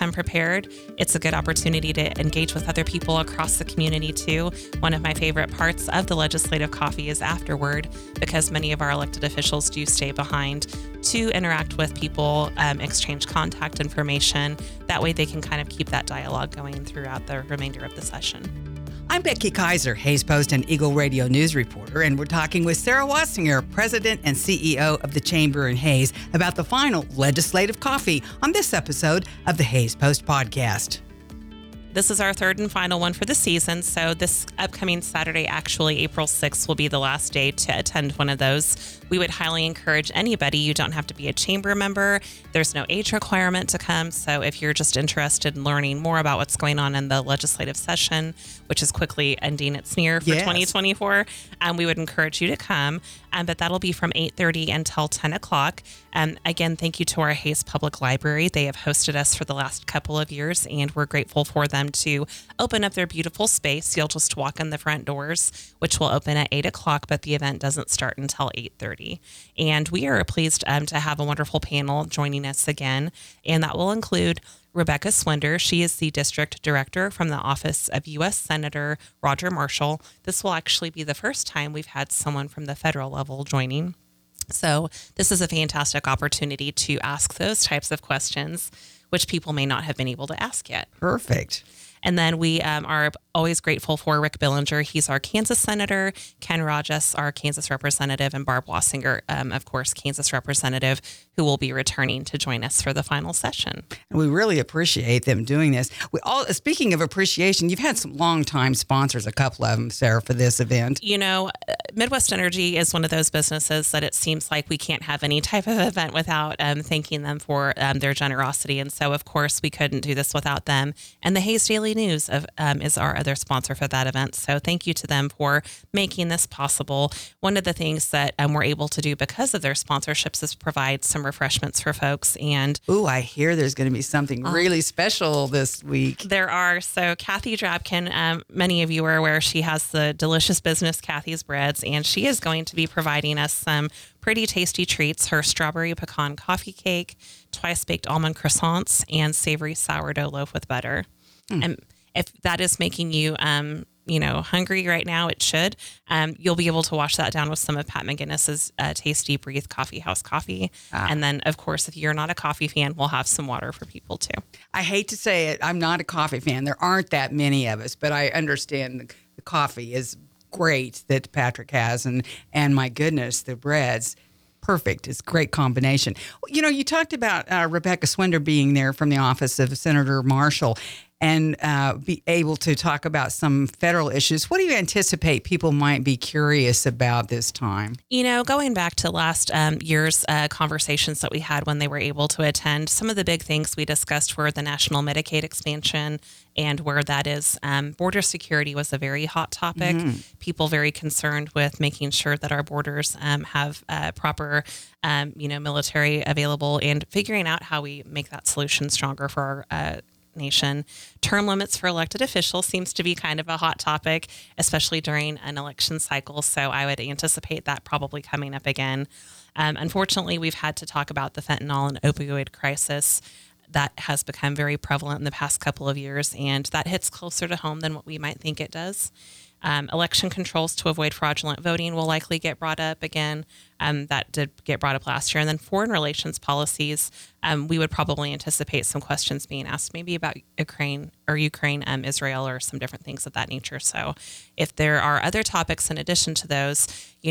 come prepared. It's a good opportunity to engage with other people across the community too. One of my favorite parts of the legislative coffee is afterward, because many of our elected officials do stay behind to interact with people, exchange contact information. That way they can kind of keep that dialogue going throughout the remainder of the session. I'm Becky Kaiser, Hays Post and Eagle Radio news reporter, and we're talking with Sarah Wassinger, President and CEO of the Chamber in Hays, about the final legislative coffee on this episode of the Hays Post podcast. This is our third and final one for the season, so this upcoming Saturday, actually April 6th, will be the last day to attend one of those. We would highly encourage anybody. You don't have to be a chamber member. There's no age requirement to come, so if you're just interested in learning more about what's going on in the legislative session, which is quickly ending its smear for 2024, we would encourage you to come, but that'll be from 8:30 until 10 o'clock. Again, thank you to our Hays Public Library. They have hosted us for the last couple of years, and we're grateful for them to open up their beautiful space. You'll just walk in the front doors, which will open at 8 o'clock, but the event doesn't start until 8:30. And we are pleased to have a wonderful panel joining us again, and that will include Rebecca Swinder. She is the district director from the office of U.S. Senator Roger Marshall. This will actually be the first time we've had someone from the federal level joining. So this is a fantastic opportunity to ask those types of questions, which people may not have been able to ask yet. Perfect. And then we are always grateful for Rick Billinger. He's our Kansas Senator, Ken Rajas, our Kansas Representative, and Barb Wassinger, of course, Kansas Representative, who will be returning to join us for the final session. And we really appreciate them doing this. Speaking of appreciation, you've had some longtime sponsors, a couple of them, Sarah, for this event. You know, Midwest Energy is one of those businesses that it seems like we can't have any type of event without thanking them for their generosity. And so, of course, we couldn't do this without them. And the Hays Daily News is our other sponsor for that event. So thank you to them for making this possible. One of the things that we're able to do because of their sponsorships is provide some refreshments for folks. And I hear there's going to be something really special this week. There are. So Kathy Drabkin, many of you are aware, she has the delicious business Kathy's Breads, and she is going to be providing us some pretty tasty treats: her strawberry pecan coffee cake, twice baked almond croissants, and savory sourdough loaf with butter. And if that is making you, hungry right now, it should. You'll be able to wash that down with some of Pat McGinnis's Tasty Breathe Coffee House coffee. And then, of course, if you're not a coffee fan, we'll have some water for people too. I hate to say it, I'm not a coffee fan. There aren't that many of us, but I understand the coffee is great that Patrick has. And my goodness, the breads. Perfect. It's a great combination. You know, you talked about Rebecca Swinder being there from the office of Senator Marshall and be able to talk about some federal issues. What do you anticipate people might be curious about this time? You know, going back to last year's conversations that we had when they were able to attend, some of the big things we discussed were the national Medicaid expansion and where that is. Border security was a very hot topic. Mm-hmm. People very concerned with making sure that our borders have proper, military available, and figuring out how we make that solution stronger for our nation. Term limits for elected officials seems to be kind of a hot topic, especially during an election cycle. So I would anticipate that probably coming up again. Unfortunately, we've had to talk about the fentanyl and opioid crisis that has become very prevalent in the past couple of years, and that hits closer to home than what we might think it does. Election controls to avoid fraudulent voting will likely get brought up again. That did get brought up last year. And then foreign relations policies, we would probably anticipate some questions being asked maybe about Ukraine, Israel, or some different things of that nature. So if there are other topics in addition to those,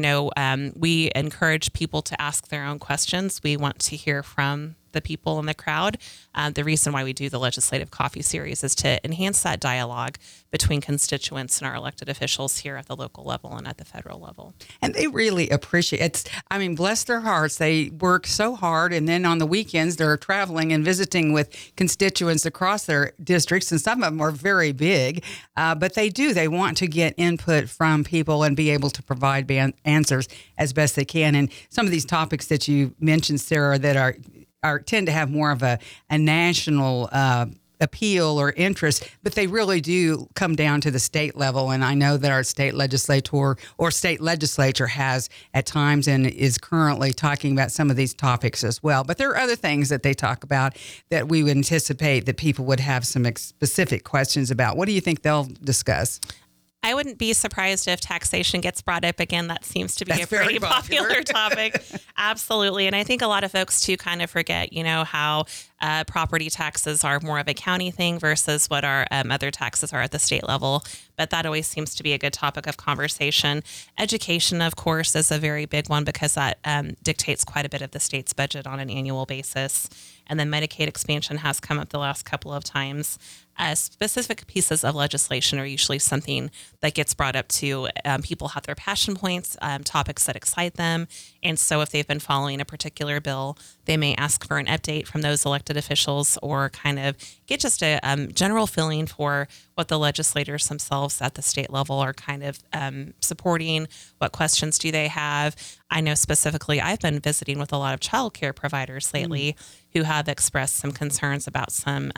we encourage people to ask their own questions. We want to hear from the people in the crowd. The reason why we do the Legislative Coffee Series is to enhance that dialogue between constituents and our elected officials here at the local level and at the federal level. And they really appreciate it. Bless their hearts. They work so hard, and then on the weekends they're traveling and visiting with constituents across their districts, and some of them are very big, but they want to get input from people and be able to provide answers as best they can. And some of these topics that you mentioned, Sarah, that are tend to have more of a national appeal or interest, but they really do come down to the state level. And I know that our state legislator or state legislature has at times and is currently talking about some of these topics as well. But there are other things that they talk about that we would anticipate that people would have some specific questions about. What do you think they'll discuss? I wouldn't be surprised if taxation gets brought up again. That seems to be That's a pretty very popular topic. Absolutely. And I think a lot of folks too kind of forget, how property taxes are more of a county thing versus what our other taxes are at the state level. But that always seems to be a good topic of conversation. Education, of course, is a very big one because that dictates quite a bit of the state's budget on an annual basis. And then Medicaid expansion has come up the last couple of times. Specific pieces of legislation are usually something that gets brought up to people have their passion points, topics that excite them. And so if they've been following a particular bill, they may ask for an update from those elected officials or kind of get just a general feeling for what the legislators themselves at the state level are kind of supporting. What questions do they have? I know specifically I've been visiting with a lot of childcare providers lately who have expressed some concerns about some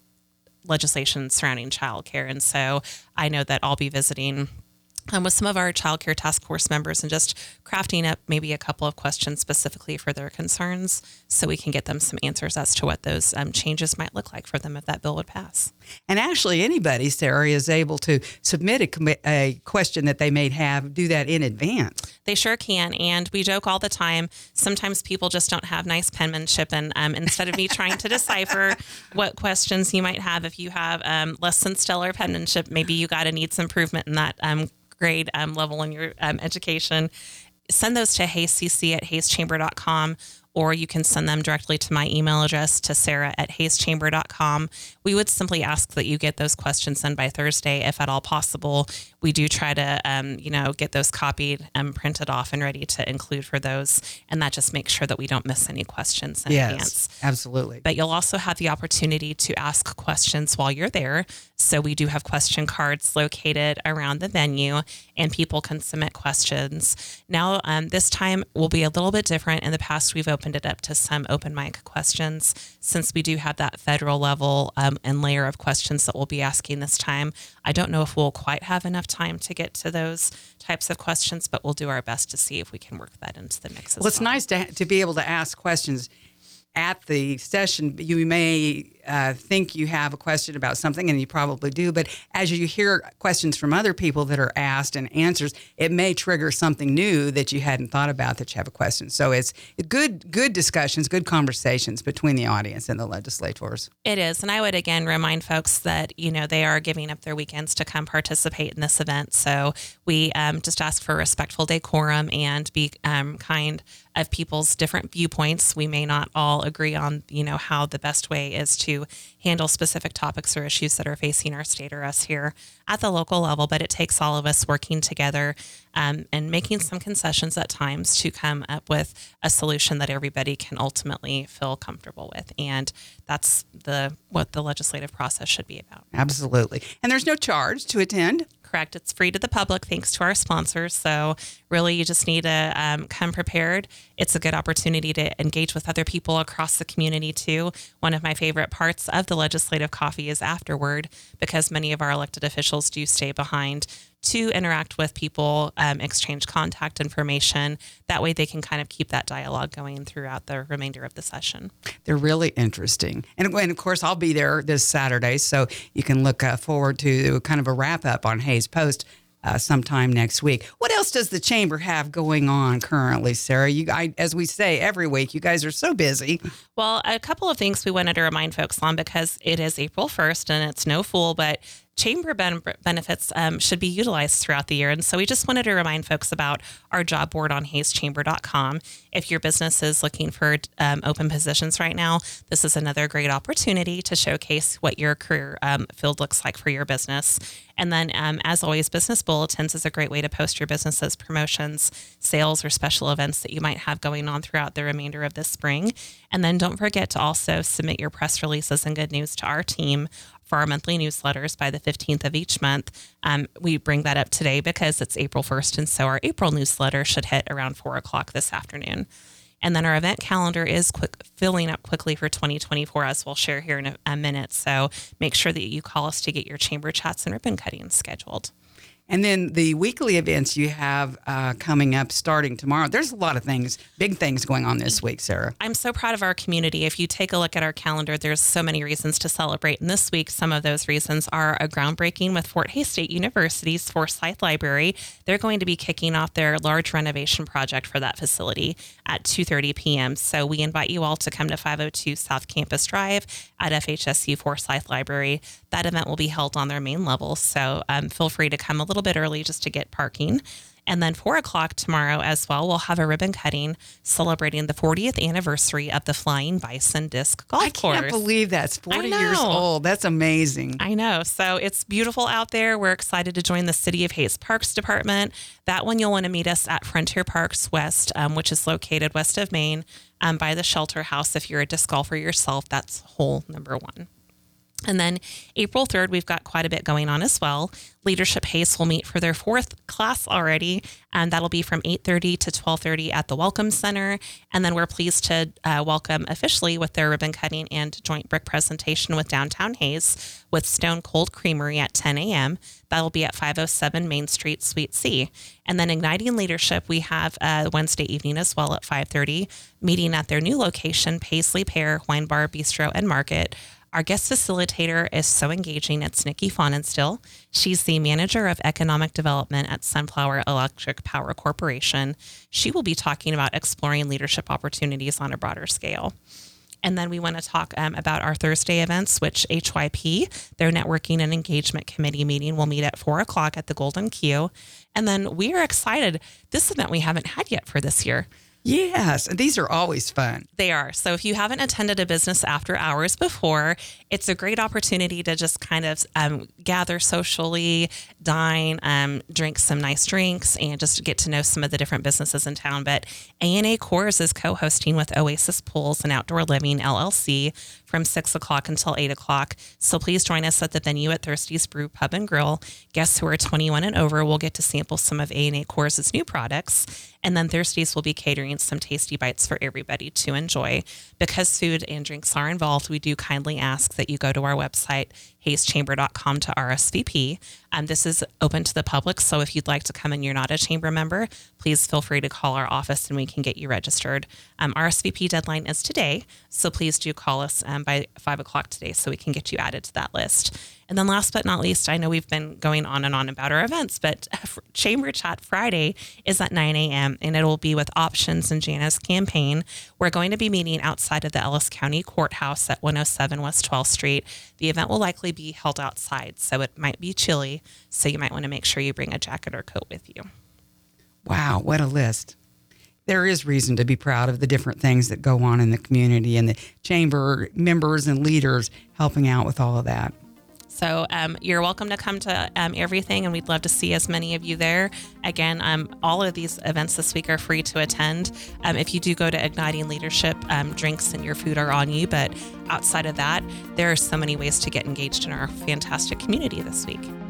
legislation surrounding childcare. And so I know that I'll be visiting with some of our childcare task force members and just crafting up maybe a couple of questions specifically for their concerns so we can get them some answers as to what those changes might look like for them if that bill would pass. And actually anybody, Sarah, is able to submit a question that they may have, do that in advance. They sure can. And we joke all the time. Sometimes people just don't have nice penmanship. And instead of me trying to decipher what questions you might have, if you have less than stellar penmanship, maybe you got to need some improvement in that grade level in your education, send those to hayescc@hayeschamber.com, or you can send them directly to my email address to sarah@hayeschamber.com. We would simply ask that you get those questions sent by Thursday, if at all possible. We do try to, get those copied and printed off and ready to include for those. And that just makes sure that we don't miss any questions in advance. Absolutely. But you'll also have the opportunity to ask questions while you're there. So we do have question cards located around the venue and people can submit questions. Now, this time will be a little bit different. In the past, we've opened it up to some open mic questions. Since we do have that federal level and layer of questions that we'll be asking this time, I don't know if we'll quite have enough time to get to those types of questions, but we'll do our best to see if we can work that into the mix as well. Well, it's nice to be able to ask questions at the session. You may think you have a question about something, and you probably do, but as you hear questions from other people that are asked and answers, it may trigger something new that you hadn't thought about that you have a question. So it's good discussions, good conversations between the audience and the legislators. It is. And I would again remind folks that, they are giving up their weekends to come participate in this event. So we just ask for respectful decorum and be kind of people's different viewpoints. We may not all agree on, how the best way is to handle specific topics or issues that are facing our state or us here at the local level, but it takes all of us working together and making some concessions at times to come up with a solution that everybody can ultimately feel comfortable with. And that's what the legislative process should be about. Absolutely. And there's no charge to attend. Correct. It's free to the public thanks to our sponsors. So really, you just need to come prepared. It's a good opportunity to engage with other people across the community too. One of my favorite parts of the legislative coffee is afterward, because many of our elected officials do stay behind to interact with people, exchange contact information. That way they can kind of keep that dialogue going throughout the remainder of the session. They're really interesting. And of course, I'll be there this Saturday, so you can look forward to kind of a wrap-up on Hayes Post sometime next week. What else does the Chamber have going on currently, Sarah? As we say every week, you guys are so busy. Well, a couple of things we wanted to remind folks on, because it is April 1st and it's no fool, but Chamber benefits should be utilized throughout the year. And so we just wanted to remind folks about our job board on hayeschamber.com. If your business is looking for open positions right now, this is another great opportunity to showcase what your career field looks like for your business. And then, as always, business bulletins is a great way to post your business's promotions, sales, or special events that you might have going on throughout the remainder of this spring. And then don't forget to also submit your press releases and good news to our team for our monthly newsletters by the 15th of each month. We bring that up today because it's April 1st, and so our April newsletter should hit around 4 o'clock this afternoon. And then our event calendar is filling up quickly for 2024, as we'll share here in a minute. So make sure that you call us to get your chamber chats and ribbon cutting scheduled. And then the weekly events you have coming up starting tomorrow. There's a lot of things, big things going on this week, Sarah. I'm so proud of our community. If you take a look at our calendar, there's so many reasons to celebrate. And this week, some of those reasons are a groundbreaking with Fort Hays State University's Forsyth Library. They're going to be kicking off their large renovation project for that facility at 2:30 p.m. So we invite you all to come to 502 South Campus Drive at FHSU Forsyth Library. That event will be held on their main level. So feel free to come a little bit early just to get parking. And then 4 o'clock tomorrow as well, we'll have a ribbon cutting celebrating the 40th anniversary of the Flying Bison Disc Golf Course. I can't believe that's 40 years old. That's amazing. I know. So it's beautiful out there. We're excited to join the City of Hays Parks Department. That one, you'll want to meet us at Frontier Parks West, which is located west of Main by the Shelter House. If you're a disc golfer yourself, that's hole number 1. And then April 3rd, we've got quite a bit going on as well. Leadership Hays will meet for their 4th class already, and that'll be from 8:30 to 12:30 at the Welcome Center. And then we're pleased to welcome officially with their ribbon cutting and joint brick presentation with Downtown Hays with Stone Cold Creamery at 10 a.m. That'll be at 507 Main Street, Suite C. And then Igniting Leadership, we have Wednesday evening as well at 5:30, meeting at their new location, Paisley Pear Wine Bar, Bistro, and Market. Our guest facilitator is so engaging. It's Nikki Faunenstill. She's the manager of economic development at Sunflower Electric Power Corporation. She will be talking about exploring leadership opportunities on a broader scale. And then we want to talk about our Thursday events, which HYP, their networking and engagement committee meeting, will meet at 4 o'clock at the Golden Q. And then we are excited. This event we haven't had yet for this year. Yes, and these are always fun. They are. So if you haven't attended a business after hours before, it's a great opportunity to just kind of gather socially, dine, drink some nice drinks, and just get to know some of the different businesses in town. But A&A Coors is co-hosting with Oasis Pools and Outdoor Living, LLC, from 6 o'clock until 8 o'clock. So please join us at the venue at Thirsty's Brew Pub and Grill. Guests who are 21 and over will get to sample some of A&A Coors' new products. And then Thirsty's will be catering some tasty bites for everybody to enjoy. Because food and drinks are involved, we do kindly ask that you go to our website, hayschamber.com, to RSVP. This is open to the public, so if you'd like to come and you're not a chamber member, please feel free to call our office and we can get you registered. RSVP deadline is today, so please do call us by 5 o'clock today so we can get you added to that list. And then last but not least, I know we've been going on and on about our events, but Chamber Chat Friday is at 9 a.m. and it will be with Options and Jana's campaign. We're going to be meeting outside of the Ellis County Courthouse at 107 West 12th Street. The event will likely be held outside, so it might be chilly, so you might want to make sure you bring a jacket or coat with you. Wow, what a list. There is reason to be proud of the different things that go on in the community and the chamber members and leaders helping out with all of that. So you're welcome to come to everything, and we'd love to see as many of you there. Again, all of these events this week are free to attend. If you do go to Igniting Leadership, drinks and your food are on you. But outside of that, there are so many ways to get engaged in our fantastic community this week.